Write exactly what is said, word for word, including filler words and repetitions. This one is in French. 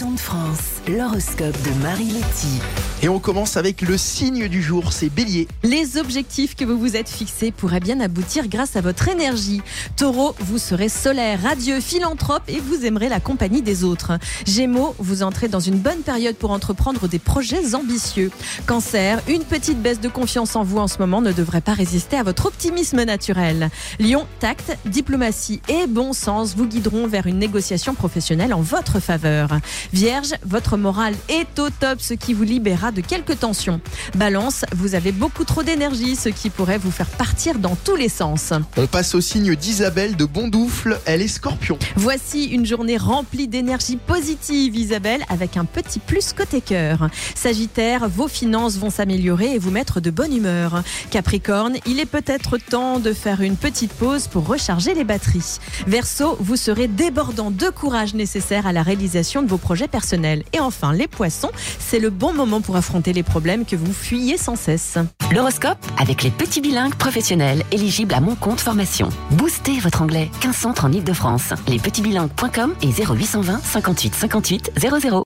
rédaction de France, l'horoscope de Marie Letty. Et on commence avec le signe du jour, c'est Bélier. Les objectifs que vous vous êtes fixés pourraient bien aboutir grâce à votre énergie. Taureau, vous serez solaire, radieux, philanthrope et vous aimerez la compagnie des autres. Gémeaux, vous entrez dans une bonne période pour entreprendre des projets ambitieux. Cancer, une petite baisse de confiance en vous en ce moment ne devrait pas résister à votre optimisme naturel. Lion, tact, diplomatie et bon sens vous guideront vers une négociation professionnelle en votre faveur. Vierge, votre morale est au top, ce qui vous libérera de quelques tensions. Balance, vous avez beaucoup trop d'énergie, ce qui pourrait vous faire partir dans tous les sens. On passe au signe d'Isabelle de Bondoufle, elle est Scorpion. Voici une journée remplie d'énergie positive, Isabelle, avec un petit plus côté cœur. Sagittaire, vos finances vont s'améliorer et vous mettre de bonne humeur. Capricorne, il est peut-être temps de faire une petite pause pour recharger les batteries. Verseau, vous serez débordant de courage nécessaire à la réalisation de vos projets personnels. Et enfin, les poissons, c'est le bon moment pour affronter les problèmes que vous fuyez sans cesse. L'horoscope avec les petits bilingues professionnels éligibles à Mon Compte Formation. Boostez votre anglais. quinze centres en Île-de-France. les petits bilingues point com et zéro huit cent vingt cinquante-huit cinquante-huit zéro zéro.